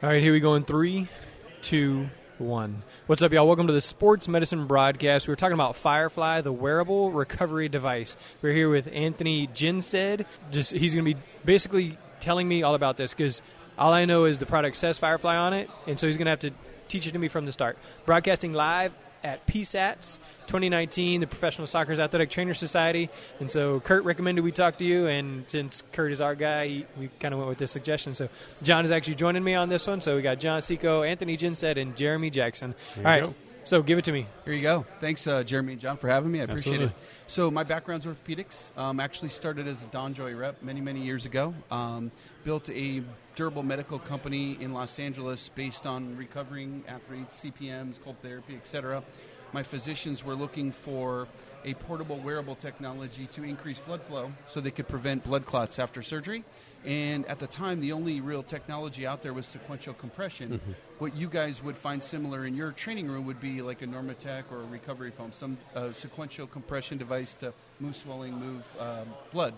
All right, here we go in 3, 2, 1. What's up, y'all? Welcome to the Sports Medicine Broadcast. We're talking about Firefly, the wearable recovery device. We're here with Anthony Ginsted. He's going to be basically telling me all about this because all I know is the product says Firefly on it, and so he's going to have to teach it to me from the start. Broadcasting live at PSATS 2019, the Professional Soccer Athletic Trainer Society. And so Kurt recommended we talk to you, and since Kurt is our guy, we kind of went with this suggestion. So John is actually joining me on this one. So we got John Seco, Anthony Ginsted, and Jeremy Jackson. All right, so give it to me. Here you go. Thanks, Jeremy and John, for having me. I appreciate Absolutely. it. So my background's orthopedics. Actually started as a DonJoy rep many years ago. Built a durable medical company in Los Angeles based on recovering athletes, CPMs, cold therapy, etc. My physicians were looking for a portable wearable technology to increase blood flow so they could prevent blood clots after surgery. And at the time, the only real technology out there was sequential compression. Mm-hmm. What you guys would find similar in your training room would be like a Normatec or a recovery pump, some sequential compression device to move swelling, move blood.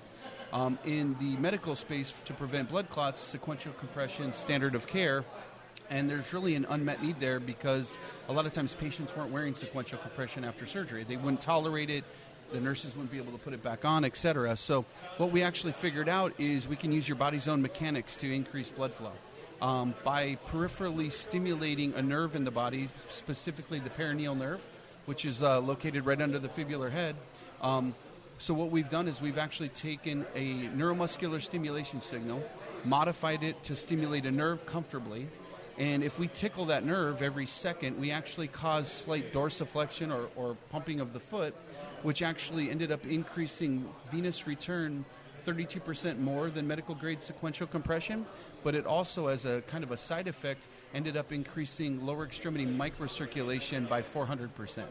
In the medical space, to prevent blood clots, sequential compression, standard of care. And there's really an unmet need there because a lot of times patients weren't wearing sequential compression after surgery. They wouldn't tolerate it. The nurses wouldn't be able to put it back on, etc. So what we actually figured out is we can use your body's own mechanics to increase blood flow. By peripherally stimulating a nerve in the body, specifically the perineal nerve, which is located right under the fibular head. So what we've done is we've actually taken a neuromuscular stimulation signal, modified it to stimulate a nerve comfortably, and if we tickle that nerve every second, we actually cause slight dorsiflexion or pumping of the foot, which actually ended up increasing venous return 32% more than medical-grade sequential compression, but it also, as a kind of a side effect, ended up increasing lower extremity microcirculation by 400%.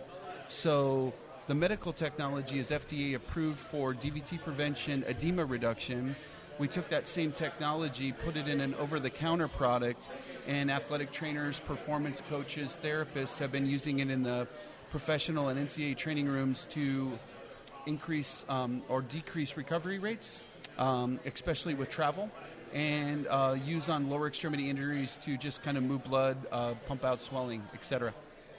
So the medical technology is FDA approved for DVT prevention, edema reduction. We took that same technology, put it in an over-the-counter product, and athletic trainers, performance coaches, therapists have been using it in the professional and NCAA training rooms to increase or decrease recovery rates, especially with travel, and use on lower extremity injuries to just kind of move blood, pump out swelling, etc.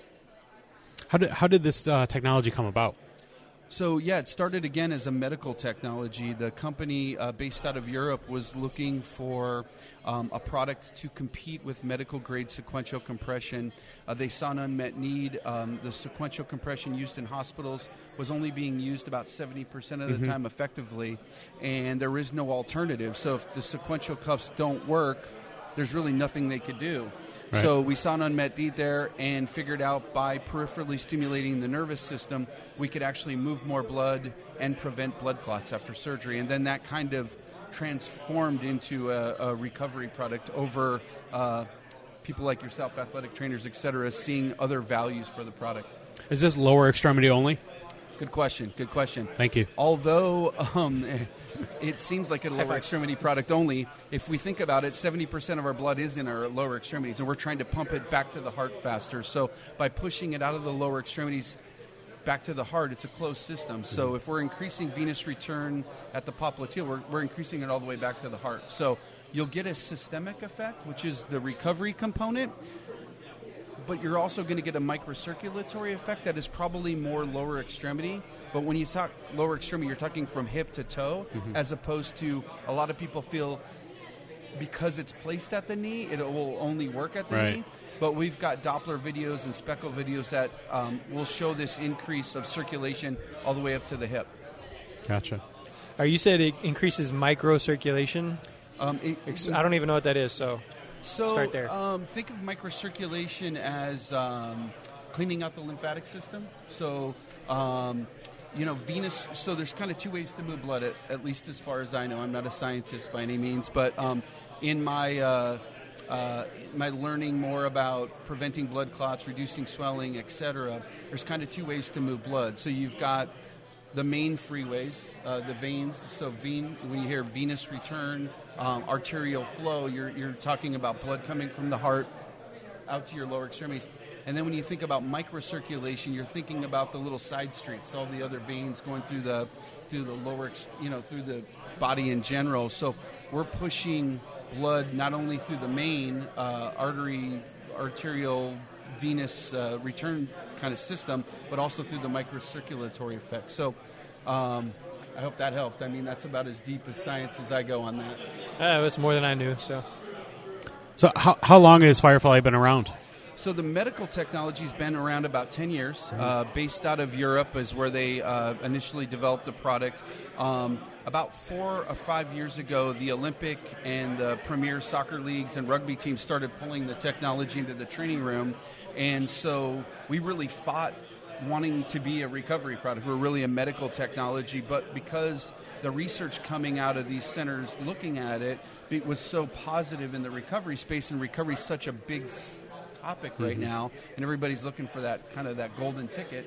How did this technology come about? So, it started again as a medical technology. The company based out of Europe was looking for a product to compete with medical-grade sequential compression. They saw an unmet need. The sequential compression used in hospitals was only being used about 70% of the time effectively, and there is no alternative. So if the sequential cuffs don't work, there's really nothing they could do. Right. So we saw an unmet need there and figured out by peripherally stimulating the nervous system, we could actually move more blood and prevent blood clots after surgery. And then that kind of transformed into a recovery product over people like yourself, athletic trainers, et cetera, seeing other values for the product. Is this lower extremity only? Good question. Thank you. Although it seems like a lower extremity product only, if we think about it, 70% of our blood is in our lower extremities, and we're trying to pump it back to the heart faster. So by pushing it out of the lower extremities back to the heart, it's a closed system. So if we're increasing venous return at the popliteal, we're increasing it all the way back to the heart. So you'll get a systemic effect, which is the recovery component, but you're also going to get a microcirculatory effect that is probably more lower extremity. But when you talk lower extremity, you're talking from hip to toe, as opposed to a lot of people feel because it's placed at the knee, it will only work at the knee. But we've got Doppler videos and speckle videos that will show this increase of circulation all the way up to the hip. Gotcha. You said it increases microcirculation? I don't even know what that is, so start there. Think of microcirculation as cleaning out the lymphatic system. So, venous. So there's kind of two ways to move blood, at least as far as I know. I'm not a scientist by any means, but in my learning more about preventing blood clots, reducing swelling, etc., there's kind of two ways to move blood. So you've got the main freeways, the veins. So when you hear venous return, arterial flow, you're talking about blood coming from the heart out to your lower extremities. And then when you think about microcirculation, you're thinking about the little side streets, all the other veins going through the lower, through the body in general. So we're pushing blood not only through the main arterial venous return kind of system, but also through the microcirculatory effect. So I hope that helped. I mean, that's about as deep as science as I go on that. It was more than I knew. So how long has Firefly been around? So the medical technology's been around about 10 years. Based out of Europe is where they initially developed the product. About 4 or 5 years ago, the Olympic and the Premier soccer leagues and rugby teams started pulling the technology into the training room. And so we really fought wanting to be a recovery product. We're really a medical technology, but because the research coming out of these centers looking at it was so positive in the recovery space, and recovery is such a big topic right now, and everybody's looking for that kind of that golden ticket.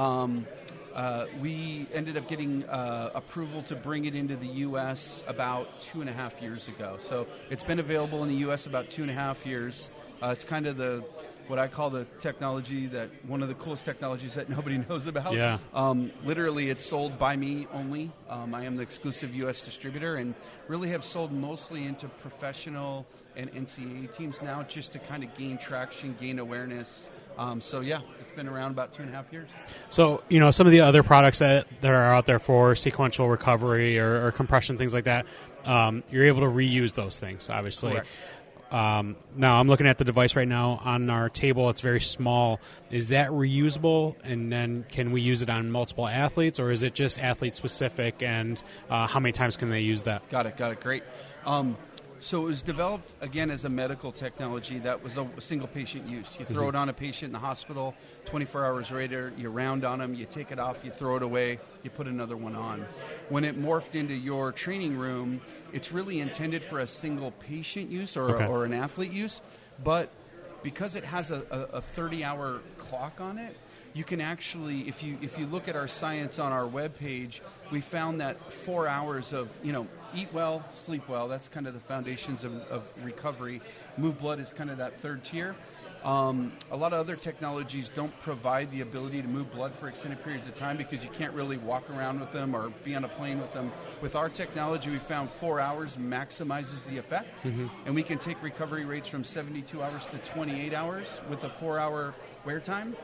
We ended up getting approval to bring it into the U.S. about 2.5 years ago. So it's been available in the U.S. about 2.5 years. It's kind of what I call the technology that one of the coolest technologies that nobody knows about. Yeah. Literally, it's sold by me only. I am the exclusive U.S. distributor, and really have sold mostly into professional and NCAA teams now, just to kind of gain traction, gain awareness. So yeah, it's been around about 2.5 years. So, some of the other products that are out there for sequential recovery or compression, things like that, you're able to reuse those things, obviously. Correct. Now, I'm looking at the device right now on our table. It's very small. Is that reusable? And then can we use it on multiple athletes, or is it just athlete-specific, and how many times can they use that? Got it. Great. So it was developed, again, as a medical technology that was a single patient use. You throw it on a patient in the hospital, 24 hours later, you round on them, you take it off, you throw it away, you put another one on. When it morphed into your training room, it's really intended for a single patient use or an athlete use, but because it has a 30-hour clock on it, you can actually, if you look at our science on our webpage, we found that 4 hours of, eat well, sleep well, that's kind of the foundations of recovery. Move blood is kind of that third tier. A lot of other technologies don't provide the ability to move blood for extended periods of time because you can't really walk around with them or be on a plane with them. With our technology, we found 4 hours maximizes the effect, and we can take recovery rates from 72 hours to 28 hours with a 4-hour wear time.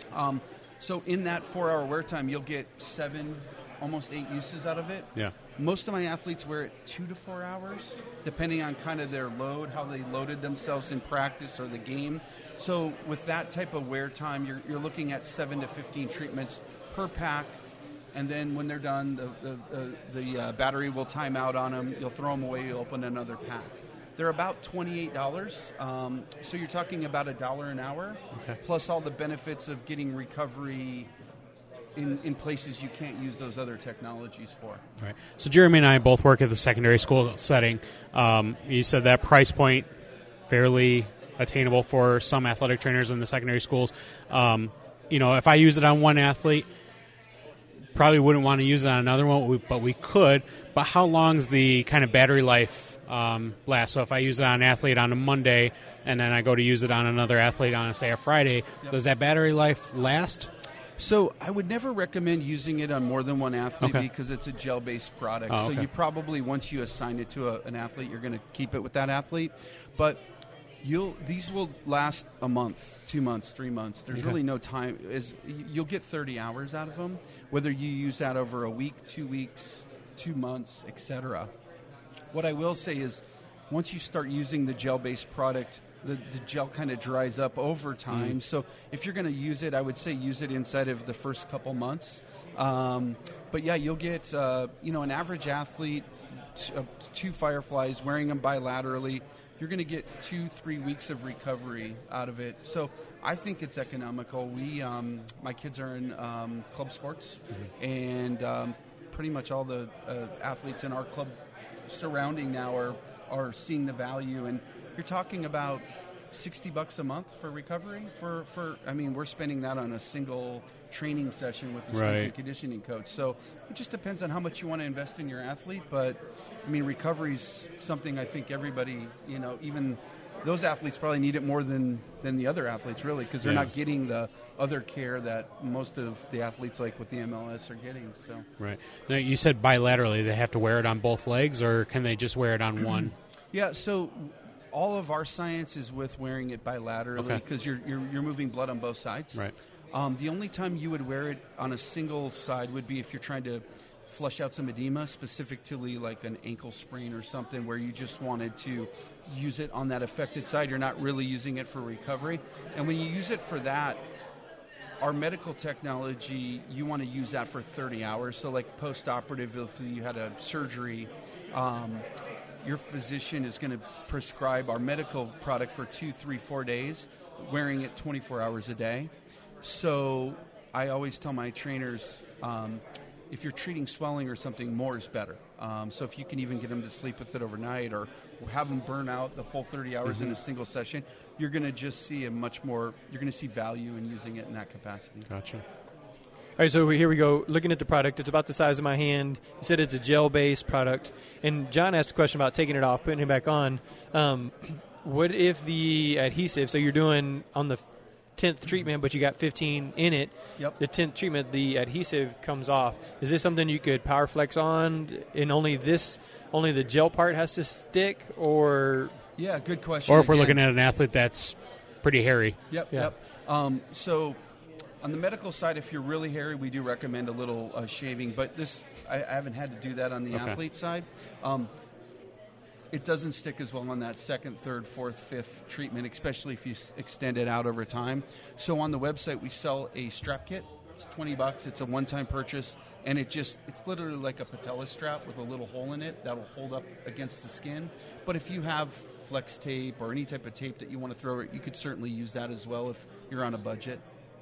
So in that 4-hour wear time, you'll get 7, almost 8 uses out of it. Yeah. Most of my athletes wear it 2 to 4 hours, depending on kind of their load, how they loaded themselves in practice or the game. So with that type of wear time, you're looking at 7 to 15 treatments per pack. And then when they're done, the battery will time out on them. You'll throw them away. You'll open another pack. They're about $28. So you're talking about $1 an hour, plus all the benefits of getting recovery in places you can't use those other technologies for. Right. So Jeremy and I both work at the secondary school setting. You said that price point fairly attainable for some athletic trainers in the secondary schools. If I use it on one athlete, probably wouldn't want to use it on another one, but we could. But how long's the kind of battery life last? So if I use it on an athlete on a Monday and then I go to use it on another athlete on, say, a Friday, does that battery life last? So I would never recommend using it on more than one athlete because it's a gel-based product. So you probably, once you assign it to an athlete, you're going to keep it with that athlete. But these will last a month, 2 months, 3 months. There's really no time. You'll get 30 hours out of them, whether you use that over a week, 2 weeks, 2 months, etc. What I will say is once you start using the gel-based product, the gel kind of dries up over time. So if you're going to use it, I would say use it inside of the first couple months. But yeah, you'll get an average athlete, 2 Fireflies, wearing them bilaterally. You're going to get 2-3 weeks of recovery out of it. So I think it's economical. My kids are in club sports, and pretty much all the athletes in our club surrounding now are seeing the value. And you're talking about $60 a month for recovery. We're spending that on a single training session with the strength and conditioning coach. So it just depends on how much you want to invest in your athlete. But recovery is something I think everybody, even those athletes probably need it more than the other athletes, really, because they're not getting the other care that most of the athletes, like with the MLS, are getting. So right. Now, you said bilaterally. They have to wear it on both legs, or can they just wear it on one? Yeah, so all of our science is with wearing it bilaterally because you're moving blood on both sides. Right. The only time you would wear it on a single side would be if you're trying to flush out some edema, specifically like an ankle sprain or something where you just wanted to use it on that affected side. You're not really using it for recovery. And when you use it for that, our medical technology, you want to use that for 30 hours. So like post-operative, if you had a surgery, your physician is going to prescribe our medical product for 2, 3, 4 days, wearing it 24 hours a day. So I always tell my trainers, if you're treating swelling or something, more is better. So if you can even get them to sleep with it overnight or have them burn out the full 30 hours in a single session, you're going to just see you're going to see value in using it in that capacity. Gotcha. All right, so here we go. Looking at the product, it's about the size of my hand. You said it's a gel-based product. And John asked a question about taking it off, putting it back on. What if the adhesive, so you're doing on the 10th treatment, but you got 15 in it, Yep. the 10th treatment, the adhesive comes off. Is this something you could power flex on and only the gel part has to stick, or? Yeah, good question. Or if we're looking at an athlete that's pretty hairy. Yep. So on the medical side, if you're really hairy, we do recommend a little shaving, but I haven't had to do that on the athlete side. It doesn't stick as well on that second, third, fourth, fifth treatment, especially if you extend it out over time. So on the website, we sell a strap kit. It's $20. It's a one-time purchase, and it's literally like a patella strap with a little hole in it that'll hold up against the skin. But if you have flex tape or any type of tape that you want to throw it, you could certainly use that as well if you're on a budget.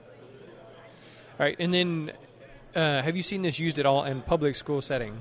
All right, and then have you seen this used at all in public school setting?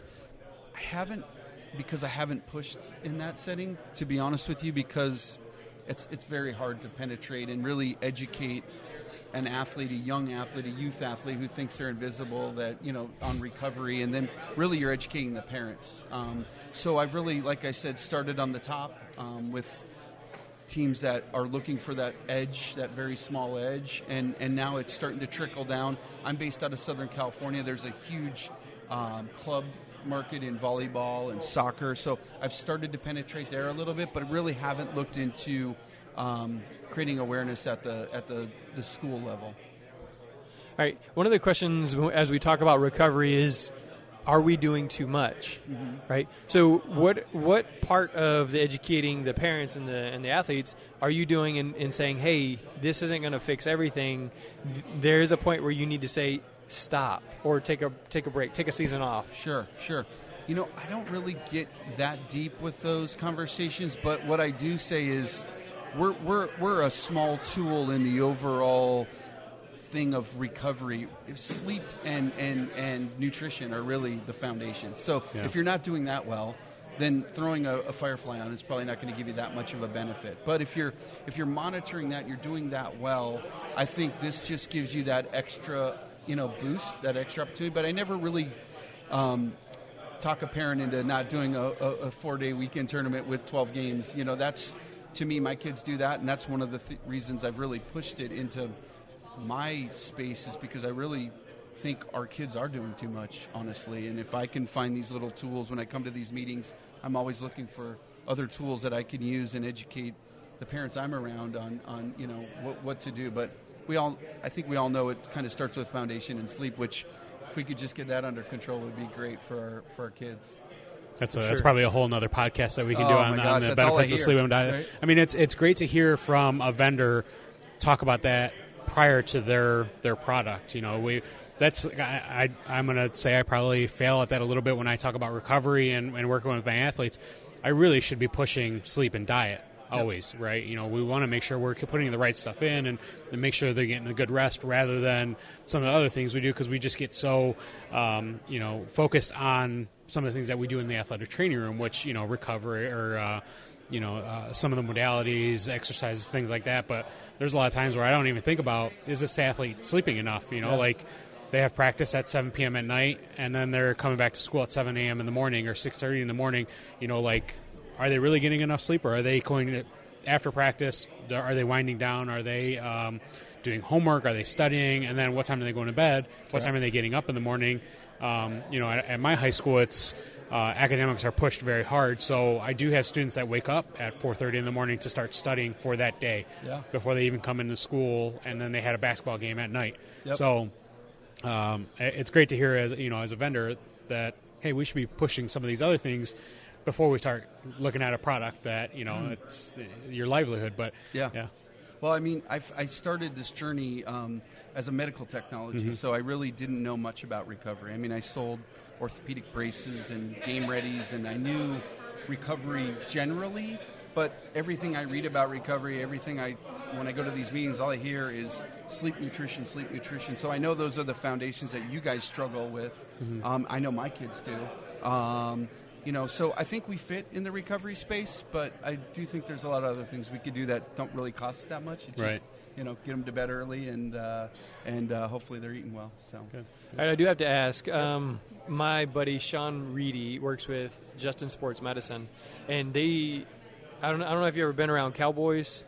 I haven't, because I haven't pushed in that setting, to be honest with you, because it's very hard to penetrate and really educate an athlete, a young athlete, a youth athlete who thinks they're invisible, that, on recovery, and then really you're educating the parents. So I've really, like I said, started on the top with teams that are looking for that edge, that very small edge, and now it's starting to trickle down. I'm based out of Southern California. There's a huge club market in volleyball and soccer, so I've started to penetrate there a little bit, but really haven't looked into creating awareness at the school level. All right, one of the questions as we talk about recovery is, are we doing too much? Right? So what part of the educating the parents and the athletes are you doing in saying, hey, this isn't going to fix everything? There is a point where you need to say stop or take a break, take a season off. Sure. I don't really get that deep with those conversations, but what I do say is we're a small tool in the overall thing of recovery. Sleep and nutrition are really the foundation. So if you're not doing that well, then throwing a Firefly on is probably not going to give you that much of a benefit. But if you're monitoring that, you're doing that well, I think this just gives you that extra boost, that extra opportunity. But I never really talk a parent into not doing a 4-day weekend tournament with 12 games. That's, to me, my kids do that, and that's one of the reasons I've really pushed it into my space, is because I really think our kids are doing too much, honestly. And if I can find these little tools when I come to these meetings, I'm always looking for other tools that I can use and educate the parents I'm around on what to do. But I think we all know it kind of starts with foundation and sleep, which if we could just get that under control, would be great for our kids. That's probably a whole nother podcast that we can do on the benefits of sleep and diet. Right? I mean, it's great to hear from a vendor talk about that prior to their product. I'm going to say I probably fail at that a little bit when I talk about recovery and working with my athletes. I really should be pushing sleep and diet always, right? We want to make sure we're putting the right stuff in and make sure they're getting a good rest rather than some of the other things we do, because we just get so focused on some of the things that we do in the athletic training room, which recovery or some of the modalities, exercises, things like that. But there's a lot of times where I don't even think about, is this athlete sleeping enough? Like they have practice at 7 p.m. at night, and then they're coming back to school at 7 a.m. in the morning or 6:30 in the morning. Are they really getting enough sleep, or are they going to, after practice, are they winding down? Are they doing homework? Are they studying? And then what time are they going to bed? What time are they getting up in the morning? At my high school, it's academics are pushed very hard. So I do have students that wake up at 4:30 in the morning to start studying for that day before they even come into school, and then they had a basketball game at night. Yep. So it's great to hear, as a vendor, that hey, we should be pushing some of these other things before we start looking at a product that it's your livelihood. But yeah. Well, I mean, I started this journey as a medical technology, so I really didn't know much about recovery. I mean, I sold orthopedic braces and game readies, and I knew recovery generally, but everything I read about recovery, when I go to these meetings, all I hear is sleep nutrition. So I know those are the foundations that you guys struggle with. I know my kids do. So I think we fit in the recovery space, but I do think there's a lot of other things we could do that don't really cost that much. It's right. Just, get them to bed early and hopefully they're eating well. So. Good. All right, I do have to ask. My buddy Sean Reedy works with Justin Sports Medicine, and I don't know if you've ever been around cowboys.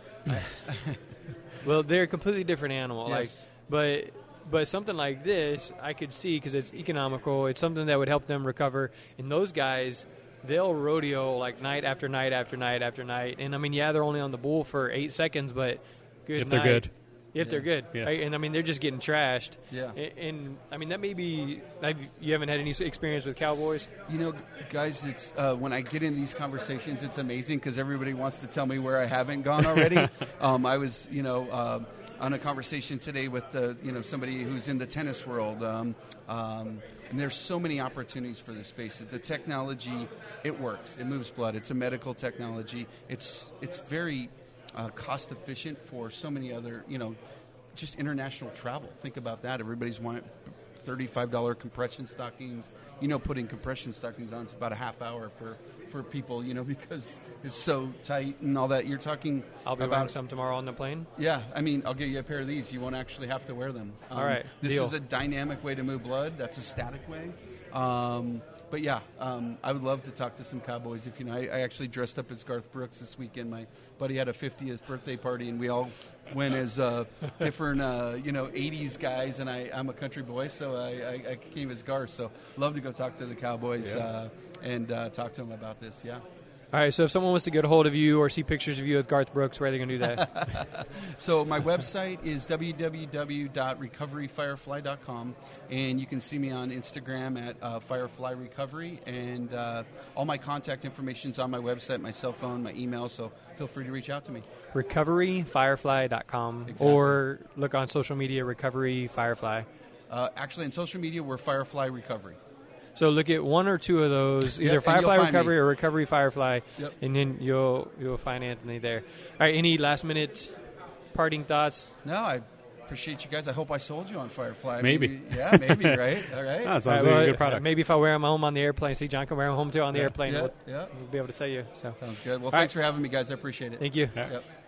Well, they're a completely different animal. Yes. But something like this, I could see because it's economical. It's something that would help them recover. And those guys, they'll rodeo like night after night after night after night. And I mean, they're only on the bull for 8 seconds, but good if night. They're good. If they're good, yeah. Right? And I mean, they're just getting trashed. Yeah. And I mean, that may be you haven't had any experience with cowboys. Guys, it's when I get in these conversations, it's amazing because everybody wants to tell me where I haven't gone already. I was, on a conversation today with somebody who's in the tennis world, and there's so many opportunities for this space. The technology, it works. It moves blood. It's a medical technology. It's very cost efficient for so many other, just international travel. Think about that. Everybody's wanting $35 compression stockings. Putting compression stockings on is about a half hour for people, because it's so tight and all that. You're talking I'll be about wearing some tomorrow on the plane. Yeah, I mean, I'll get you a pair of these. You won't actually have to wear them. All right, this deal. is a dynamic way to move blood. That's a static way. But yeah, I would love to talk to some cowboys. If I actually dressed up as Garth Brooks this weekend. My buddy had a 50th birthday party, and we all went as different, 80s guys. And I'm a country boy, so I came as Garth. So love to go talk to the cowboys and talk to them about this. Yeah. All right, so if someone wants to get a hold of you or see pictures of you with Garth Brooks, where are they going to do that? So my website is www.recoveryfirefly.com, and you can see me on Instagram at Firefly Recovery, and all my contact information is on my website, my cell phone, my email, so feel free to reach out to me. RecoveryFirefly.com, Exactly. Or look on social media, Recovery Firefly. Actually, on social media, we're Firefly Recovery. So look at one or two of those, either Yep, and Firefly you'll find Recovery me. or Recovery Firefly, Yep. and then you'll find Anthony there. All right, any last-minute parting thoughts? No, I appreciate you guys. I hope I sold you on Firefly. Maybe. Yeah, maybe, right? All right. That sounds All right, like well, a good product. Maybe if I wear them home on the airplane, see John can wear them home too on the airplane, Yeah, we'll yeah. be able to tell you. So Sounds good. Well, All thanks right. for having me, guys. I appreciate it. Thank you. Yeah. Yep.